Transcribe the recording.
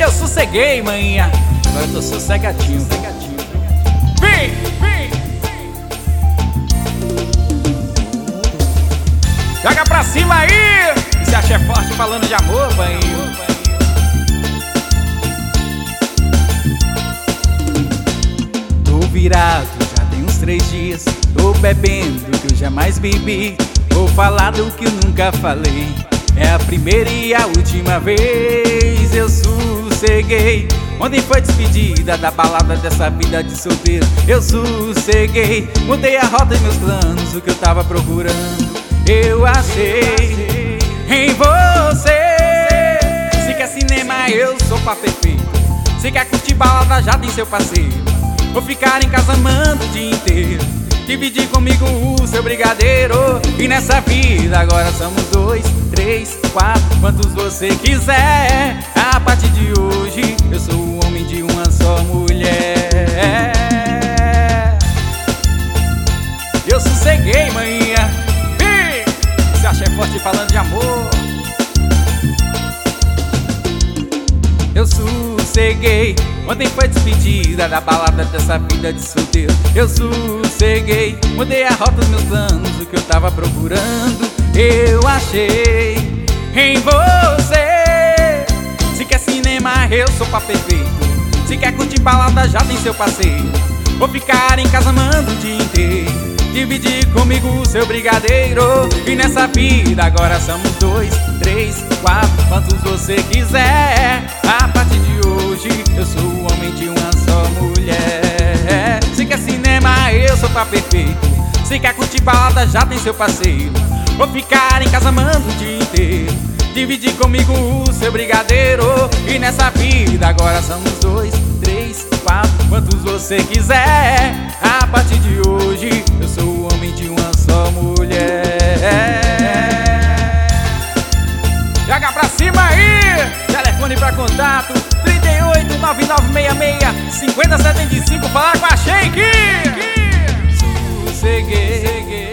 Eu sosseguei, manhã. Agora eu tô sossegadinho. Vem, vem. Joga pra cima aí. Se acha forte falando de amor, banho. Tô virado, já tem uns 3 dias. Tô bebendo que eu jamais bebi. Vou falar do que eu nunca falei. É a primeira e a última vez. Eu sosseguei. Ontem foi despedida da balada dessa vida de solteiro. Eu sosseguei. Mudei a rota e meus planos. O que eu tava procurando eu achei em você. Se quer cinema, eu sou pra perfeito. Se quer curtir balada, já tem seu parceiro. Vou ficar em casa amando o dia inteiro. Dividir comigo o seu brigadeiro. E nessa vida agora somos 2, 3, 4, quantos você quiser. A partir de hoje eu sou o homem de uma só mulher. Eu sosseguei, manhã. Se acha forte falando de amor. Eu sosseguei. Ontem foi despedida da balada dessa vida de solteiro. Eu sosseguei. Mudei a rota dos meus planos. O que eu tava procurando eu achei em você. Se quer cinema, eu sou pra perfeito. Se quer curtir balada, já tem seu parceiro. Vou ficar em casa amando o dia inteiro. Dividir comigo o seu brigadeiro. E nessa vida agora somos 2, 3, 4, quantos você quiser. A partir de hoje eu sou o homem de uma só mulher. Se quer cinema, eu sou pra perfeito. Se quer curtir balada, já tem seu parceiro. Vou ficar em casa amando o dia inteiro. Dividir comigo o seu brigadeiro. E nessa vida agora somos 2, 3, 4, quantos você quiser. A partir de hoje eu sou o homem de uma só mulher. Joga pra cima aí. Telefone pra contato 38 9966 5075. Falar com a Shake. Sosseguei.